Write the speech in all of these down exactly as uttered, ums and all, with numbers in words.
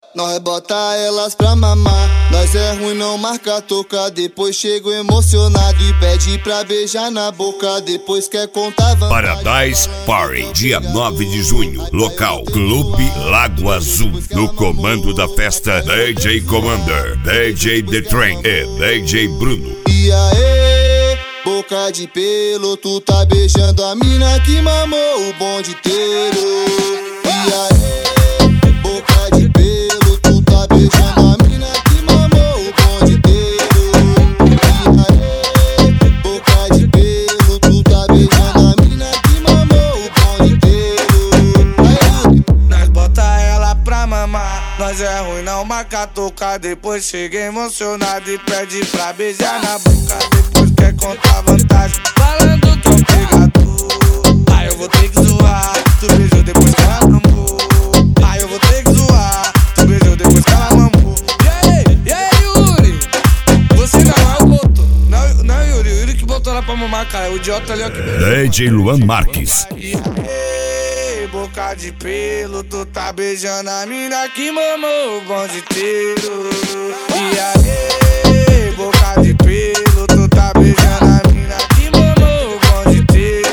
Nós bota elas pra mamar, nós é ruim, não marca toca. Depois chego emocionado e pede pra beijar na boca. Depois quer contar vantagem. Paradise Party, dia nove de junho. Local, Clube Lago Azul. No comando da festa, D J Commander, D J The Train e D J Bruno. E aí, boca de pelo, tu tá beijando a mina que mamou o bonde inteiro. E aí, boca de pelo, tu tá beijando a mina que mamou o bonde inteiro. E aí, boca de pelo, tu tá beijando a mina que mamou o bonde inteiro. Aí, nós bota ela pra mamar, nós é ruim, não marca tocar. Depois chega emocionado e pede pra beijar na boca. Depois quer contar vantagem, falando que é um pegador. Aí eu vou ter que zoar, tu beijou depois que ela mamou. Aí eu vou ter que zoar, tu beijou depois que ela mamou. E aí, e aí, Yuri? Você não é o botou. Não, não, Yuri, o Yuri que botou ela pra mamar, cara. O idiota ali, ó. Que... D J Luan Marques. Ei, boca de pelo, tu tá beijando a mina que mamou o bonde inteiro. E aí, boca de pelo, tu tá beijando a mina que mamou o bonde inteiro.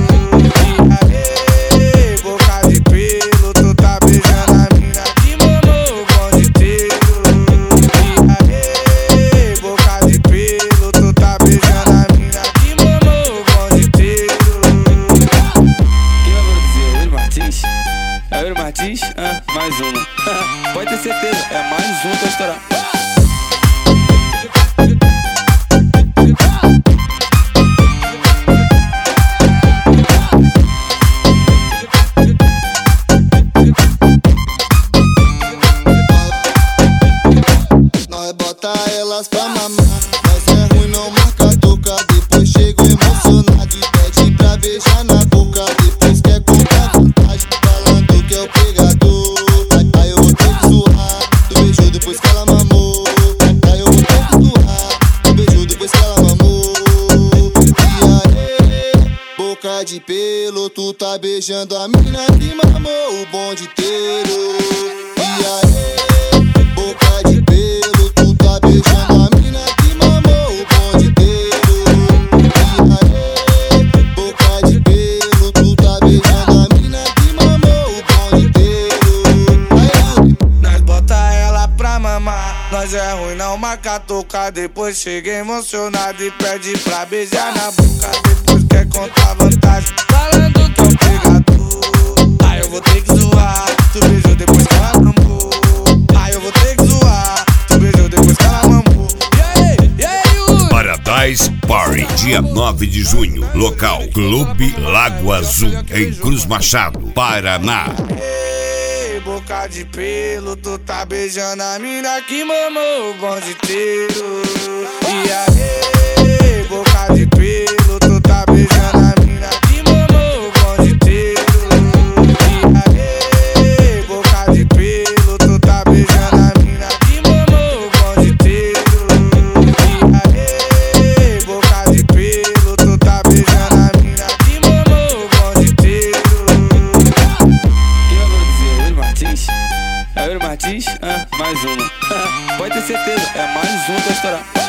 E aí, boca de pelo, tu tá beijando a mina que mamou o bonde inteiro. E aí, boca de pelo, tu tá beijando a mina que mamou o bonde inteiro. É o Yuri Martins? Ah, mais uma. Pode ter certeza, é mais um pra estourar. nós bota elas pra mamar, nós é ruim, não marca toca. Depois chego emocionado e pede pra beijar na boca. Depois quer contar vantagem, falando que é o pegador. Aí eu vou ter que zoar, tu beijou depois que ela mamou. Aí eu vou ter que zoar, tu beijou depois que ela mamou. E aí, boca de pelo, tu tá beijando a mina que mamou o bonde inteiro. E aí, boca de pelo, tu tá beijando a mina que mamou o bonde inteiro. E aí, boca de pelo, tu tá beijando a mina que mamou o bonde inteiro. Aí, nós bota ela pra mamar, nós é ruim, não marca tocar. Depois chega emocionado e pede pra beijar na boca. Depois quer contar vantagem, falando que é um pegador. Aí eu vou ter que zoar, tu beijou depois que ela mamou. Aí eu vou ter que zoar, tu beijou depois que ela mamou. E aí, e aí, Yuri? Paradise Party, dia nove de junho. Local, Clube Lago Azul, em Cruz Machado, Paraná. Ei, boca de pelo, tu tá beijando a mina que mamou o bonde inteiro. E aí, boca de pelo, tu tá beijando a mina que mamou o bonde inteiro. E aí, boca de pelo, tu tá beijando a mina que mamou o bonde inteiro. E aí, boca de pelo, tu tá beijando a mina que mamou o bonde inteiro. É o Yuri Martins? Ah, mais uma. Pode ter certeza, é mais um pra estourar.